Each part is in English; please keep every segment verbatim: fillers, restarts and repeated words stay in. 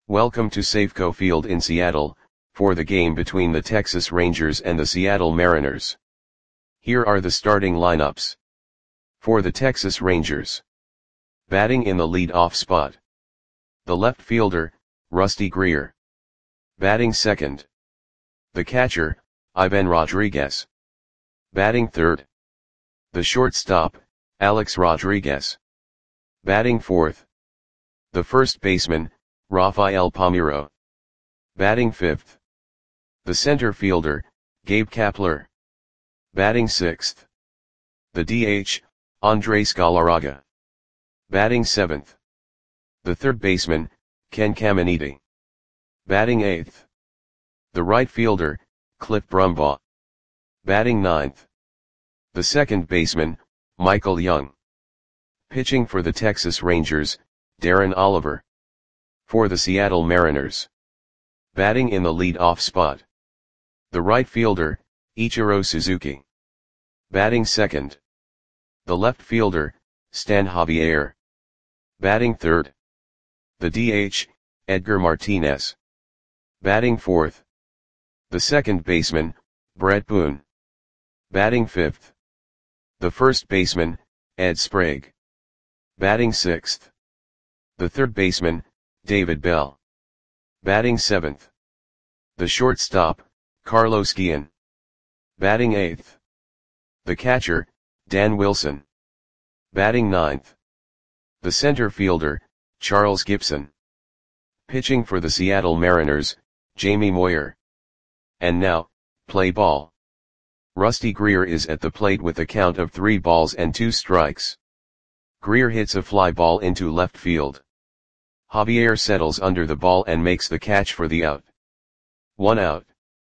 Welcome to Safeco Field in Seattle, for the game between the Texas Rangers and the Seattle Mariners. Here are the starting lineups. For the Texas Rangers. Batting in the lead-off spot. The left fielder, Rusty Greer. Batting second. The catcher, Ivan Rodriguez. Batting third. The shortstop, Alex Rodriguez. Batting fourth. The first baseman, Rafael Palmeiro. Batting fifth. The center fielder, Gabe Kapler. Batting sixth. The D H, Andres Galarraga. Batting seventh. The third baseman, Ken Caminiti. Batting eighth. The right fielder, Cliff Brumbaugh. Batting ninth. The second baseman, Michael Young. Pitching for the Texas Rangers, Darren Oliver. For the Seattle Mariners. Batting in the lead-off spot. The right fielder, Ichiro Suzuki. Batting second. The left fielder, Stan Javier. Batting third. The D H, Edgar Martinez. Batting fourth. The second baseman, Brett Boone. Batting fifth. The first baseman, Ed Sprague. Batting sixth. The third baseman, David Bell. Batting seventh. The shortstop, Carlos Guillen. Batting eighth. The catcher, Dan Wilson. Batting ninth. The center fielder, Charles Gibson. Pitching for the Seattle Mariners, Jamie Moyer. And now, play ball. Rusty Greer is at the plate with a count of three balls and two strikes. Greer hits a fly ball into left field. Javier settles under the ball and makes the catch for the out. One out.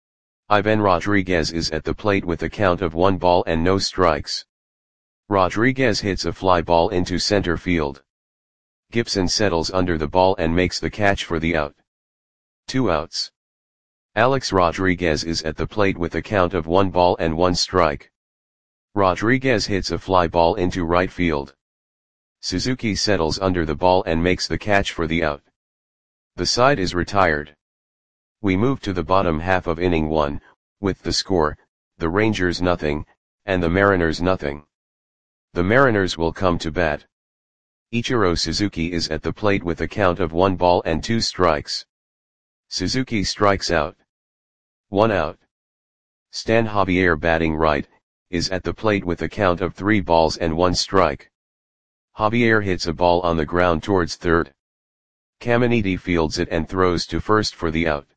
Ivan Rodriguez is at the plate with a count of one ball and no strikes. Rodriguez hits a fly ball into center field. Gibson settles under the ball and makes the catch for the out. Two outs. Alex Rodriguez is at the plate with a count of one ball and one strike. Rodriguez hits a fly ball into right field. Suzuki settles under the ball and makes the catch for the out. The side is retired. We move to the bottom half of inning one, with the score, the Rangers nothing, and the Mariners nothing. The Mariners will come to bat. Ichiro Suzuki is at the plate with a count of one ball and two strikes. Suzuki strikes out. One out. Stan Javier, batting right, is at the plate with a count of three balls and one strike. Javier hits a ball on the ground towards third. Caminiti fields it and throws to first for the out.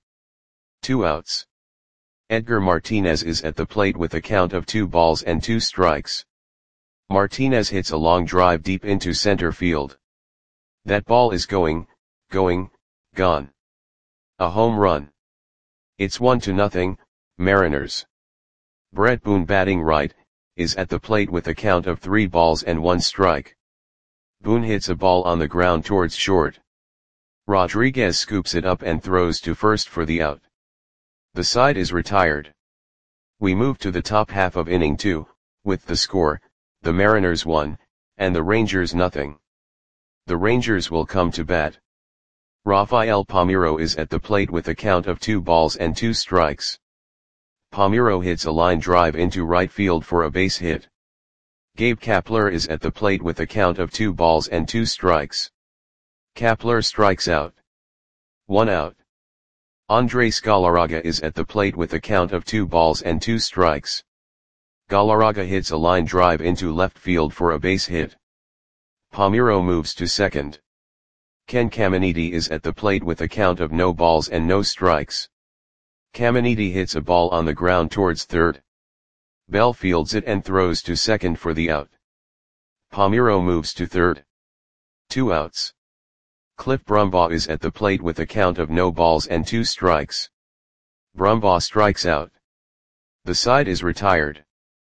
Two outs. Edgar Martinez is at the plate with a count of two balls and two strikes. Martinez hits a long drive deep into center field. That ball is going, going, gone. A home run. It's one to nothing, Mariners. Brett Boone, batting right, is at the plate with a count of three balls and one strike. Boone hits a ball on the ground towards short. Rodriguez scoops it up and throws to first for the out. The side is retired. We move to the top half of inning two, with the score, the Mariners one, and the Rangers nothing. The Rangers will come to bat. Rafael Palmeiro is at the plate with a count of two balls and two strikes. Palmeiro hits a line drive into right field for a base hit. Gabe Kapler is at the plate with a count of two balls and two strikes. Kapler strikes out. One out. Andres Galarraga is at the plate with a count of two balls and two strikes. Galarraga hits a line drive into left field for a base hit. Palmeiro moves to second. Ken Caminiti is at the plate with a count of no balls and no strikes. Caminiti hits a ball on the ground towards third. Bell fields it and throws to second for the out. Palmeiro moves to third. Two outs. Cliff Brumbaugh is at the plate with a count of no balls and two strikes. Brumbaugh strikes out. The side is retired.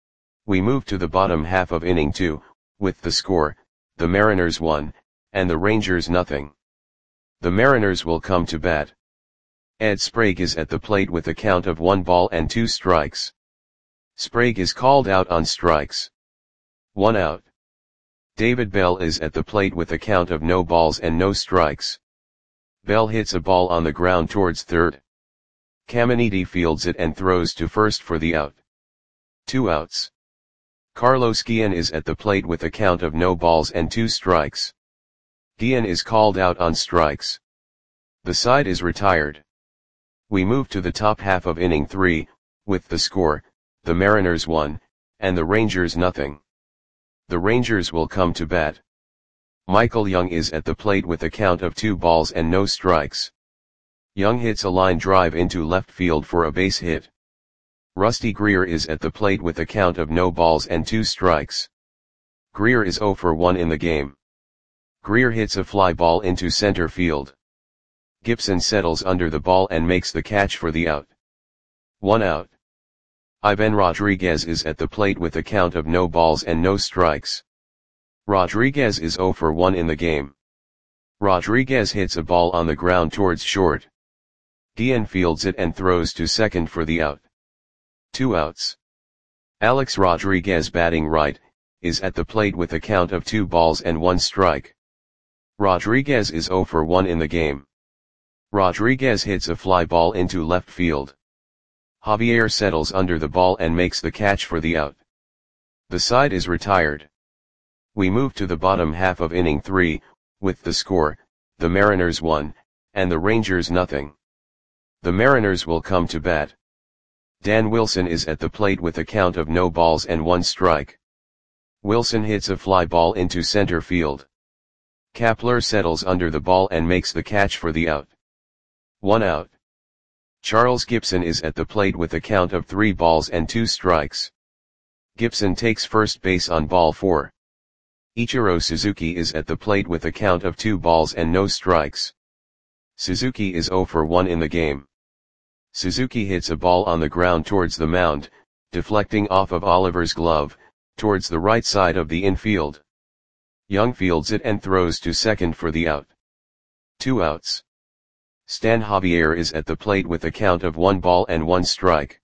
We move to the bottom half of inning two, with the score, the Mariners one, and the Rangers nothing. The Mariners will come to bat. Ed Sprague is at the plate with a count of one ball and two strikes. Sprague is called out on strikes. One out. David Bell is at the plate with a count of no balls and no strikes. Bell hits a ball on the ground towards third. Caminiti fields it and throws to first for the out. Two outs. Carlos Guillen is at the plate with a count of no balls and two strikes. Guillen is called out on strikes. The side is retired. We move to the top half of inning three, with the score, the Mariners one, and the Rangers nothing. The Rangers will come to bat. Michael Young is at the plate with a count of two balls and no strikes. Young hits a line drive into left field for a base hit. Rusty Greer is at the plate with a count of no balls and two strikes. Greer is oh for one in the game. Greer hits a fly ball into center field. Gibson settles under the ball and makes the catch for the out. One out. Ivan Rodriguez is at the plate with a count of no balls and no strikes. Rodriguez is oh for one in the game. Rodriguez hits a ball on the ground towards short. Guillen fields it and throws to second for the out. Two outs. Alex Rodriguez, batting right, is at the plate with a count of two balls and one strike. Rodriguez is oh for one in the game. Rodriguez hits a fly ball into left field. Javier settles under the ball and makes the catch for the out. The side is retired. We move to the bottom half of inning three, with the score, the Mariners one, and the Rangers nothing. The Mariners will come to bat. Dan Wilson is at the plate with a count of no balls and one strike. Wilson hits a fly ball into center field. Kapler settles under the ball and makes the catch for the out. One out. Charles Gibson is at the plate with a count of three balls and two strikes. Gibson takes first base on ball four. Ichiro Suzuki is at the plate with a count of two balls and no strikes. Suzuki is oh for one in the game. Suzuki hits a ball on the ground towards the mound, deflecting off of Oliver's glove, towards the right side of the infield. Young fields it and throws to second for the out. Two outs. Stan Javier is at the plate with a count of one ball and one strike.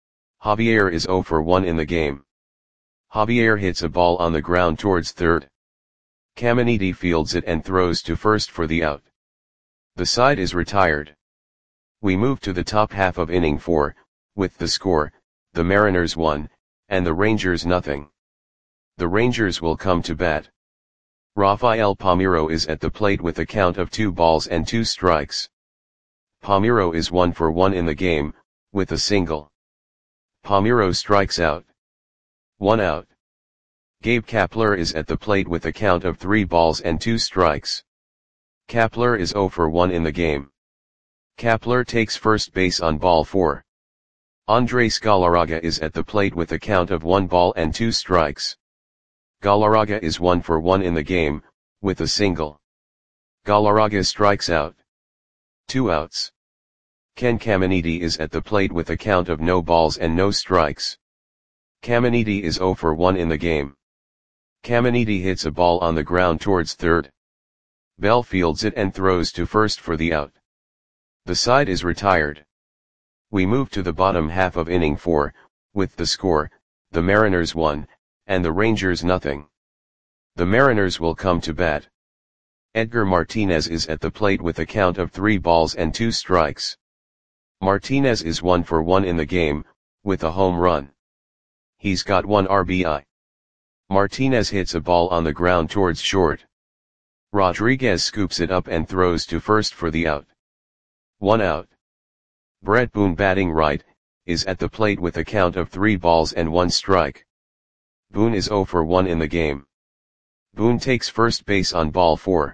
Javier is oh for one in the game. Javier hits a ball on the ground towards third. Caminiti fields it and throws to first for the out. The side is retired. We move to the top half of inning four, with the score, the Mariners one, and the Rangers nothing. The Rangers will come to bat. Rafael Palmeiro is at the plate with a count of two balls and two strikes. Palmeiro is one for one in the game, with a single. Palmeiro strikes out. One out. Gabe Kapler is at the plate with a count of three balls and two strikes. Kapler is oh for one in the game. Kapler takes first base on ball four. Andres Galarraga is at the plate with a count of one ball and two strikes. Galarraga is one for one in the game, with a single. Galarraga strikes out. Two outs. Ken Caminiti is at the plate with a count of no balls and no strikes. Caminiti is oh for one in the game. Caminiti hits a ball on the ground towards third. Bell fields it and throws to first for the out. The side is retired. We move to the bottom half of inning four, with the score, the Mariners one, and the Rangers nothing. The Mariners will come to bat. Edgar Martinez is at the plate with a count of three balls and two strikes. Martinez is one for one in the game, with a home run. He's got one R B I. Martinez hits a ball on the ground towards short. Rodriguez scoops it up and throws to first for the out. One out. Brett Boone, batting right, is at the plate with a count of three balls and one strike. Boone is oh for one in the game. Boone takes first base on ball four.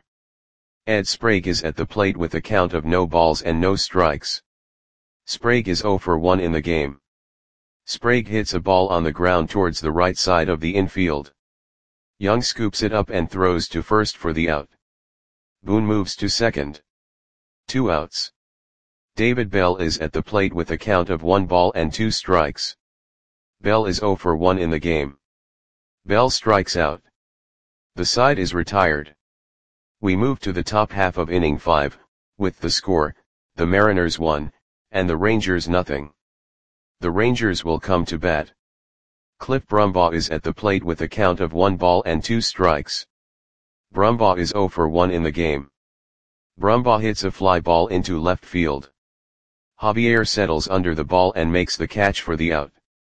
Ed Sprague is at the plate with a count of no balls and no strikes. Sprague is oh for one in the game. Sprague hits a ball on the ground towards the right side of the infield. Young scoops it up and throws to first for the out. Boone moves to second. Two outs. David Bell is at the plate with a count of one ball and two strikes. Bell is oh for one in the game. Bell strikes out. The side is retired. We move to the top half of inning five, with the score, the Mariners one, and the Rangers nothing. The Rangers will come to bat. Cliff Brumbaugh is at the plate with a count of one ball and two strikes. Brumbaugh is oh for one in the game. Brumbaugh hits a fly ball into left field. Javier settles under the ball and makes the catch for the out.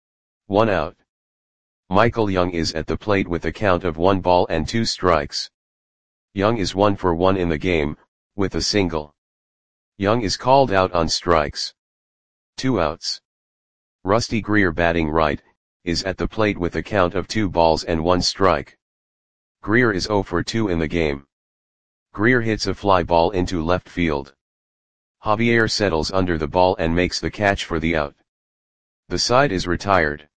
One out. Michael Young is at the plate with a count of one ball and two strikes. Young is one for one in the game, with a single. Young is called out on strikes. Two outs. Rusty Greer, batting right, is at the plate with a count of two balls and one strike. Greer is zero for two in the game. Greer hits a fly ball into left field. Javier settles under the ball and makes the catch for the out. The side is retired.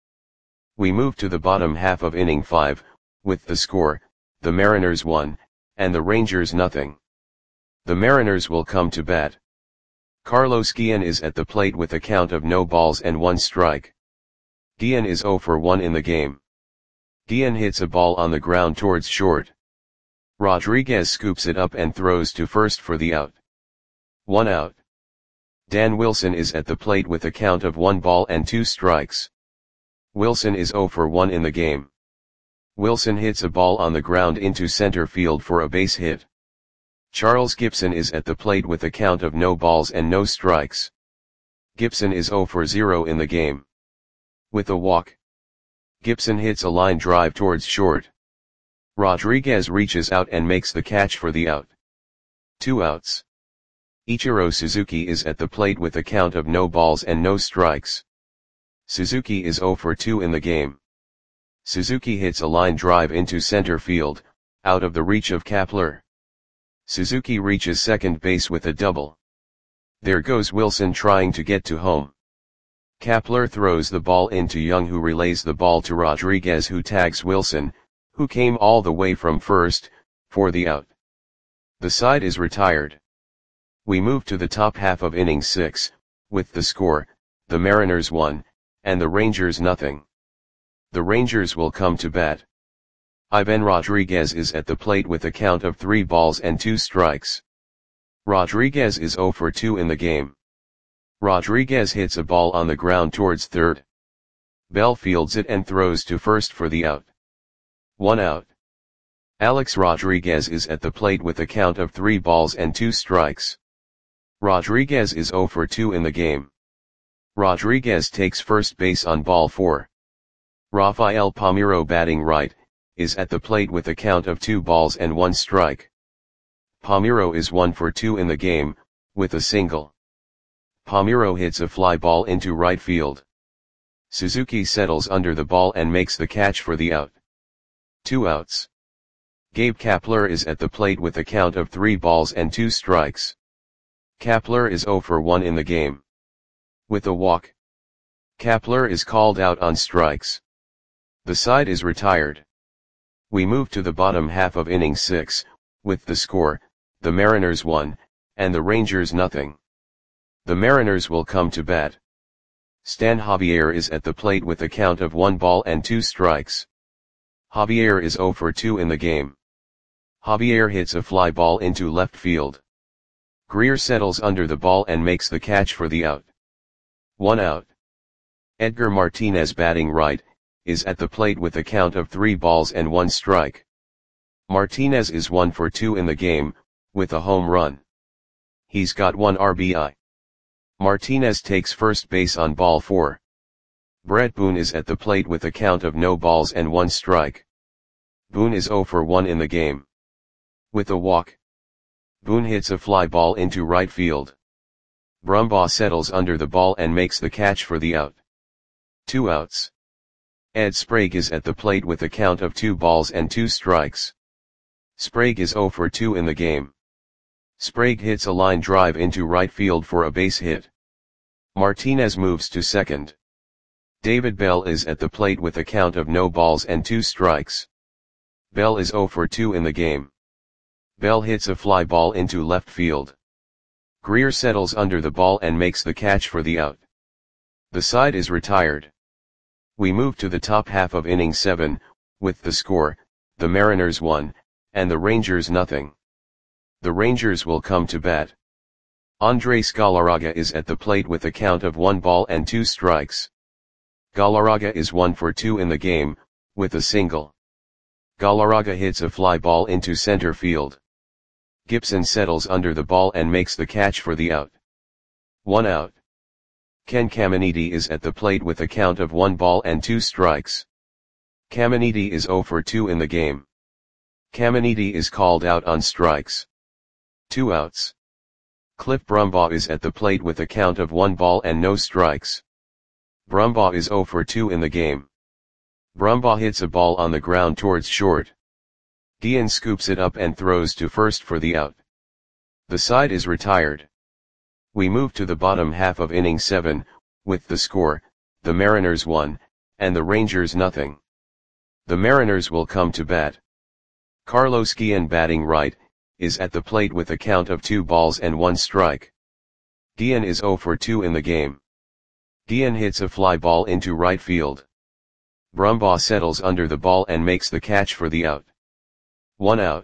We move to the bottom half of inning five, with the score, the Mariners one, and the Rangers nothing. The Mariners will come to bat. Carlos Guillen is at the plate with a count of no balls and one strike. Guillen is zero for one in the game. Guillen hits a ball on the ground towards short. Rodriguez scoops it up and throws to first for the out. One out. Dan Wilson is at the plate with a count of one ball and two strikes. Wilson is zero for one in the game. Wilson hits a ball on the ground into center field for a base hit. Charles Gibson is at the plate with a count of no balls and no strikes. Gibson is zero for zero in the game. With a walk, Gibson hits a line drive towards short. Rodriguez reaches out and makes the catch for the out. Two outs. Ichiro Suzuki is at the plate with a count of no balls and no strikes. Suzuki is zero for two in the game. Suzuki hits a line drive into center field, out of the reach of Kapler. Suzuki reaches second base with a double. There goes Wilson trying to get to home. Kapler throws the ball into Young, who relays the ball to Rodriguez, who tags Wilson, who came all the way from first, for the out. The side is retired. We move to the top half of inning six, with the score, the Mariners one, and the Rangers nothing. The Rangers will come to bat. Ivan Rodriguez is at the plate with a count of three balls and two strikes. Rodriguez is zero for two in the game. Rodriguez hits a ball on the ground towards third. Bell fields it and throws to first for the out. One out. Alex Rodriguez is at the plate with a count of three balls and two strikes. Rodriguez is zero for two in the game. Rodriguez takes first base on ball four. Rafael Palmeiro, batting right, is at the plate with a count of two balls and one strike. Palmeiro is one for two in the game, with a single. Palmeiro hits a fly ball into right field. Suzuki settles under the ball and makes the catch for the out. Two outs. Gabe Kapler is at the plate with a count of three balls and two strikes. Kapler is zero for one in the game. With a walk, Kapler is called out on strikes. The side is retired. We move to the bottom half of inning six, with the score, the Mariners one, and the Rangers nothing. The Mariners will come to bat. Stan Javier is at the plate with a count of one ball and two strikes. Javier is zero for two in the game. Javier hits a fly ball into left field. Greer settles under the ball and makes the catch for the out. One out. Edgar Martinez, batting right, is at the plate with a count of three balls and one strike. Martinez is one for two in the game, with a home run. He's got one R B I. Martinez takes first base on ball four. Brett Boone is at the plate with a count of no balls and one strike. Boone is zero for one in the game. With a walk, Boone hits a fly ball into right field. Brumbaugh settles under the ball and makes the catch for the out. Two outs. Ed Sprague is at the plate with a count of two balls and two strikes. Sprague is zero for two in the game. Sprague hits a line drive into right field for a base hit. Martinez moves to second. David Bell is at the plate with a count of no balls and two strikes. Bell is zero for two in the game. Bell hits a fly ball into left field. Greer settles under the ball and makes the catch for the out. The side is retired. We move to the top half of inning seven, with the score, the Mariners one, and the Rangers nothing. The Rangers will come to bat. Andres Galarraga is at the plate with a count of one ball and two strikes. Galarraga is one for two in the game, with a single. Galarraga hits a fly ball into center field. Gibson settles under the ball and makes the catch for the out. One out. Ken Caminiti is at the plate with a count of one ball and two strikes. Caminiti is zero for two in the game. Caminiti is called out on strikes. Two outs. Cliff Brumbaugh is at the plate with a count of one ball and no strikes. Brumbaugh is zero for two in the game. Brumbaugh hits a ball on the ground towards short. Guillen scoops it up and throws to first for the out. The side is retired. We move to the bottom half of inning seven, with the score, the Mariners one, and the Rangers nothing. The Mariners will come to bat. Carlos Guillen, batting right, is at the plate with a count of two balls and one strike. Guillen is zero for two in the game. Guillen hits a fly ball into right field. Brumbaugh settles under the ball and makes the catch for the out. One out.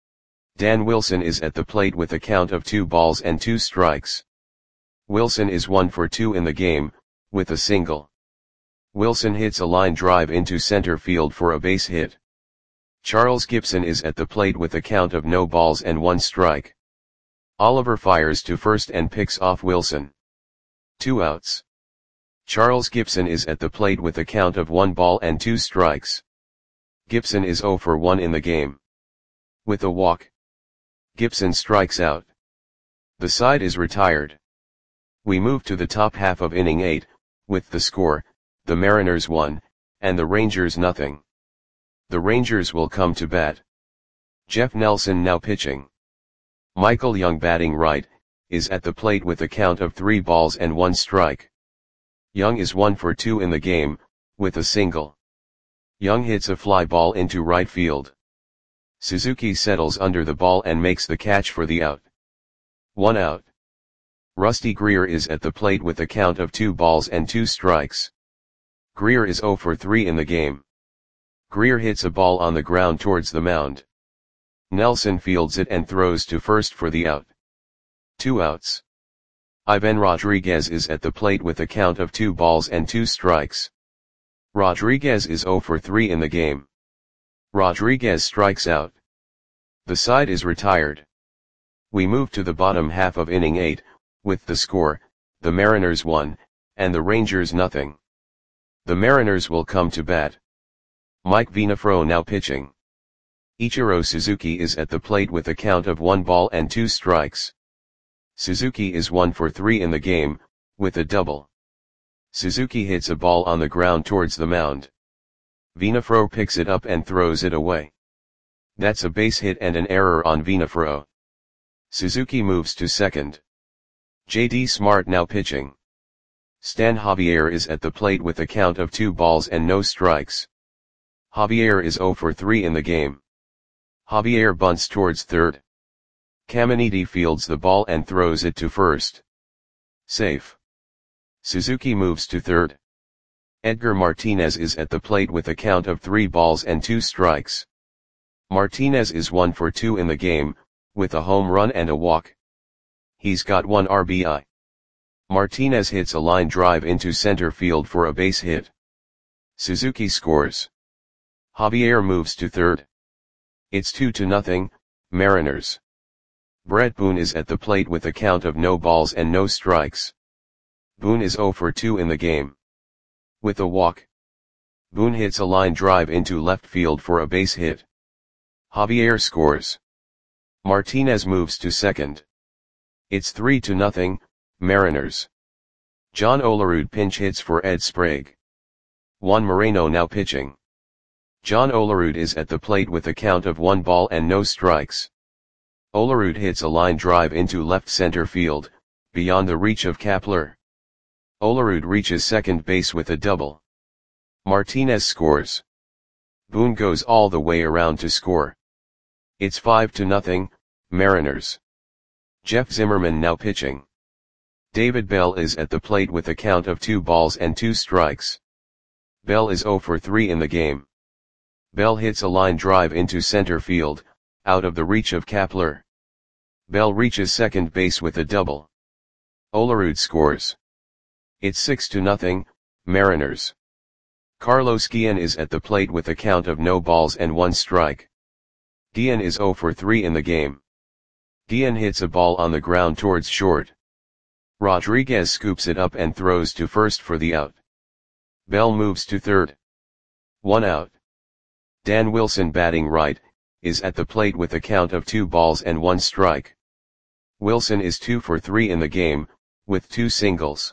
Dan Wilson is at the plate with a count of two balls and two strikes. Wilson is one for two in the game, with a single. Wilson hits a line drive into center field for a base hit. Charles Gibson is at the plate with a count of no balls and one strike. Oliver fires to first and picks off Wilson. Two outs. Charles Gibson is at the plate with a count of one ball and two strikes. Gibson is zero for one in the game. With a walk, Gibson strikes out. The side is retired. We move to the top half of inning eight, with the score, the Mariners one, and the Rangers nothing. The Rangers will come to bat. Jeff Nelson now pitching. Michael Young, batting right, is at the plate with a count of three balls and one strike. Young is one for two in the game, with a single. Young hits a fly ball into right field. Suzuki settles under the ball and makes the catch for the out. One out. Rusty Greer is at the plate with a count of two balls and two strikes. Greer is zero for three in the game. Greer hits a ball on the ground towards the mound. Nelson fields it and throws to first for the out. Two outs. Ivan Rodriguez is at the plate with a count of two balls and two strikes. Rodriguez is zero for three in the game. Rodriguez strikes out. The side is retired. We move to the bottom half of inning eight, with the score, the Mariners one, and the Rangers nothing. The Mariners will come to bat. Mike Venafro now pitching. Ichiro Suzuki is at the plate with a count of one ball and two strikes. Suzuki is one for three in the game, with a double. Suzuki hits a ball on the ground towards the mound. Venafro picks it up and throws it away. That's a base hit and an error on Venafro. Suzuki moves to second. J D Smart now pitching. Stan Javier is at the plate with a count of two balls and no strikes. Javier is zero for three in the game. Javier bunts towards third. Caminiti fields the ball and throws it to first. Safe. Suzuki moves to third. Edgar Martinez is at the plate with a count of three balls and two strikes. Martinez is one for two in the game, with a home run and a walk. He's got one R B I. Martinez hits a line drive into center field for a base hit. Suzuki scores. Javier moves to third. It's two to nothing, Mariners. Brett Boone is at the plate with a count of no balls and no strikes. Boone is zero for two in the game. With a walk, Boone hits a line drive into left field for a base hit. Javier scores. Martinez moves to second. It's three to nothing, Mariners. John Olerud pinch hits for Ed Sprague. Juan Moreno now pitching. John Olerud is at the plate with a count of one ball and no strikes. Olerud hits a line drive into left center field, beyond the reach of Kapler. Olerud reaches second base with a double. Martinez scores. Boone goes all the way around to score. It's five to nothing, Mariners. Jeff Zimmerman now pitching. David Bell is at the plate with a count of two balls and two strikes. Bell is zero for three in the game. Bell hits a line drive into center field, out of the reach of Kapler. Bell reaches second base with a double. Olerud scores. It's six to nothing, Mariners. Carlos Guillen is at the plate with a count of no balls and one strike. Guillen is zero for three in the game. Guillen hits a ball on the ground towards short. Rodriguez scoops it up and throws to first for the out. Bell moves to third. One out. Dan Wilson, batting right, is at the plate with a count of two balls and one strike. Wilson is two for three in the game, with two singles.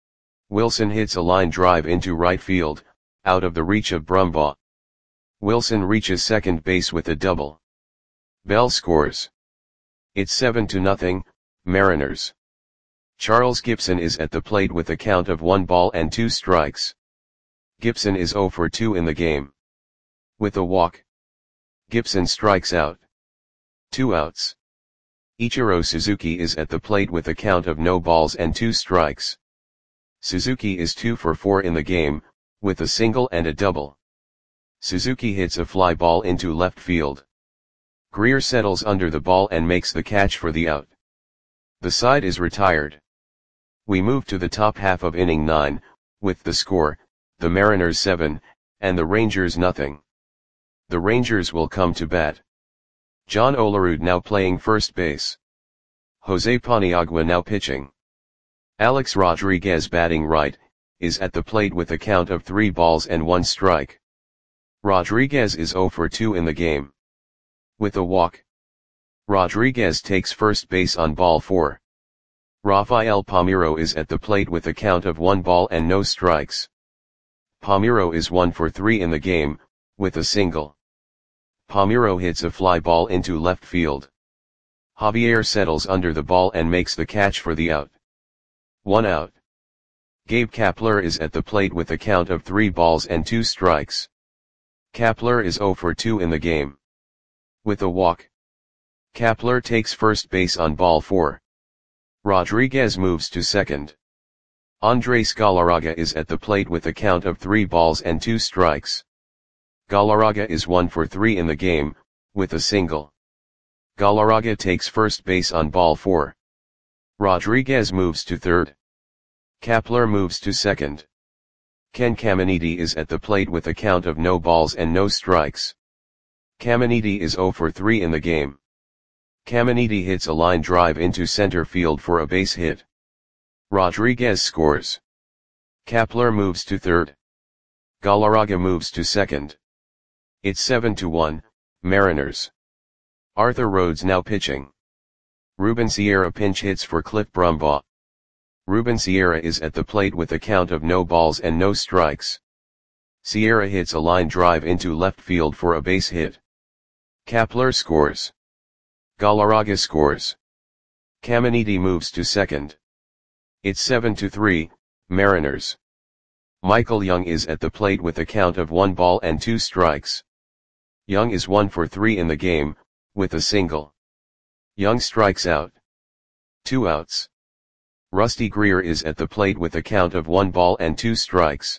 Wilson hits a line drive into right field, out of the reach of Brumbaugh. Wilson reaches second base with a double. Bell scores. It's seven to nothing, Mariners. Charles Gibson is at the plate with a count of one ball and two strikes. Gibson is zero for two in the game. With a walk, Gibson strikes out. Two outs. Ichiro Suzuki is at the plate with a count of no balls and two strikes. Suzuki is two for four in the game, with a single and a double. Suzuki hits a fly ball into left field. Greer settles under the ball and makes the catch for the out. The side is retired. We move to the top half of inning nine, with the score, the Mariners seven, and the Rangers nothing. The Rangers will come to bat. John Olerud now playing first base. Jose Paniagua now pitching. Alex Rodriguez, batting right, is at the plate with a count of three balls and one strike. Rodriguez is zero for two in the game. With a walk, Rodriguez takes first base on ball four. Rafael Palmeiro is at the plate with a count of one ball and no strikes. Palmeiro is one for three in the game, with a single. Palmeiro hits a fly ball into left field. Javier settles under the ball and makes the catch for the out. One out. Gabe Kapler is at the plate with a count of three balls and two strikes. Kapler is zero for two in the game. With a walk, Kapler takes first base on ball four. Rodriguez moves to second. Andres Galarraga is at the plate with a count of three balls and two strikes. Galarraga is one for three in the game, with a single. Galarraga takes first base on ball four. Rodriguez moves to third. Kapler moves to second. Ken Caminiti is at the plate with a count of no balls and no strikes. Caminiti is zero for three in the game. Caminiti hits a line drive into center field for a base hit. Rodriguez scores. Kapler moves to third. Galarraga moves to second. It's seven to one, Mariners. Arthur Rhodes now pitching. Ruben Sierra pinch hits for Cliff Brumbaugh. Ruben Sierra is at the plate with a count of no balls and no strikes. Sierra hits a line drive into left field for a base hit. Kapler scores. Galarraga scores. Caminiti moves to second. It's seven to three, Mariners. Michael Young is at the plate with a count of one ball and two strikes. Young is one for three in the game, with a single. Young strikes out. Two outs. Rusty Greer is at the plate with a count of one ball and two strikes.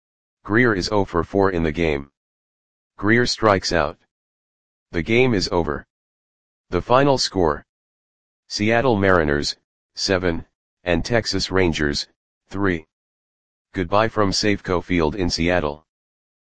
Greer is zero for four in the game. Greer strikes out. The game is over. The final score: Seattle Mariners, seven, and Texas Rangers, three. Goodbye from Safeco Field in Seattle.